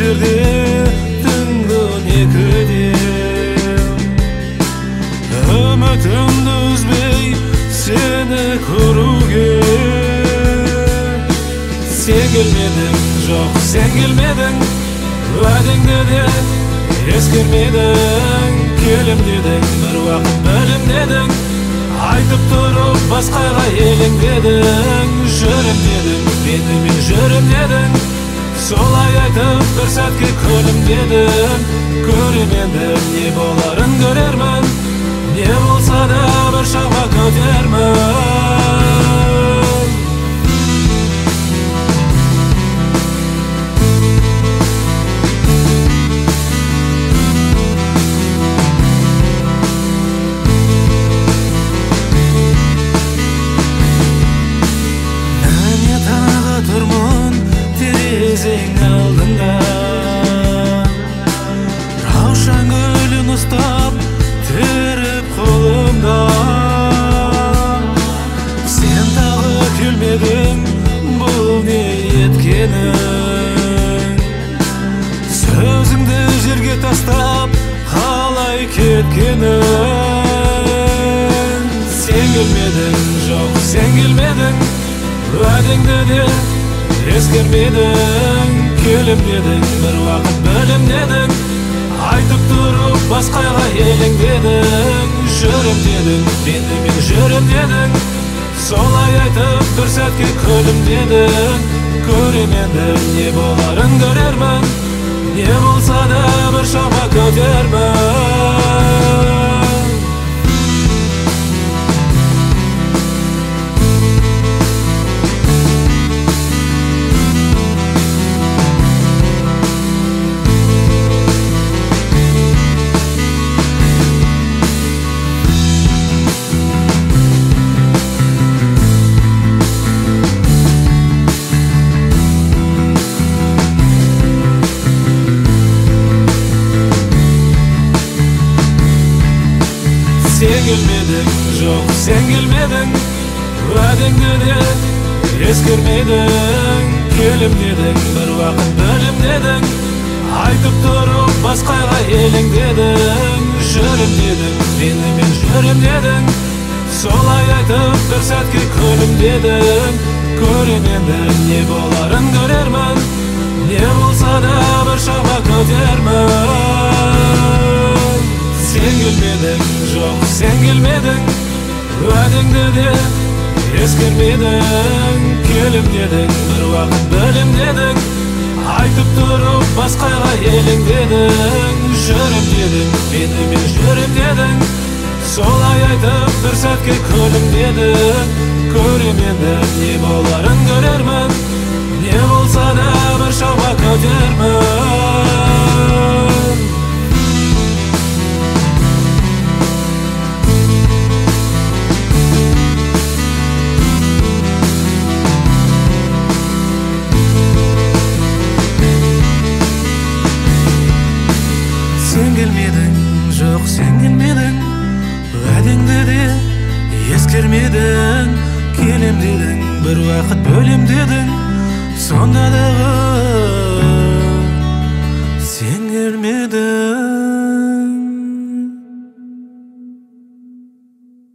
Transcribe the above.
жерде түнгі екіде үмітімді үзбей сені көруге сен келмедің, жоқ сен келмедің, уәдеңді де ескермедің. Келем дедің, бір уақыт бөлем дедің, айтып тұрып басқаға елеңдедің. Жүрем дедің, менімен жүрем дедің, солай айтып бір сәтке күлім дедің. Көрем енді не боларын көрермін, не болса да бір шама көтермін. Терезең алдында раушан гүлін ұстап теріп қолымда. Сен тағы келмедің, бұл не еткенің? Сөзіңді жерге тастап қалай кеткенің? Сен келмедің, жоқ сен келмедің, уәдеңді де ескермедің. Келем дедің, бір уақыт бөлем дедің, айтып тұрып басқаға елеңдедің. Жүрем дедің, менімен жүрем дедің, солай айтып бір сәтке күлім дедің. Көрем енді не боларын көрермін, не болса да бір шама көтермін. Сен келмедің, жоқ сен келмедің, уәдеңді де ескермедің. Келем дедің, бір уақыт бөлем дедің, айтып тұрып басқаға елеңдедің. Жүрем дедің, менімен жүрем дедің, солай айтып бір сәтке күлім дедің. Көрем енді не боларын көрермін, не болса да бір шама көтермін. Сен келмедің, жоқ сен келмедің, уәдеңді де ескермедің. Келем дедің, бір уақыт бөлем дедің, айтып тұрып басқаға елеңдедің. Жүрем дедің, менімен жүрем дедің, солай айтып бір сәтке күлім дедің. Көрем енді не боларын көрермін, не болса да бір шама көтермін. Сен келмедің, жоқ сен келмедің, уәдеңді де ескермедің. Келем дедің, бір уақыт бөлем дедің, сонда дағы сен келмедің.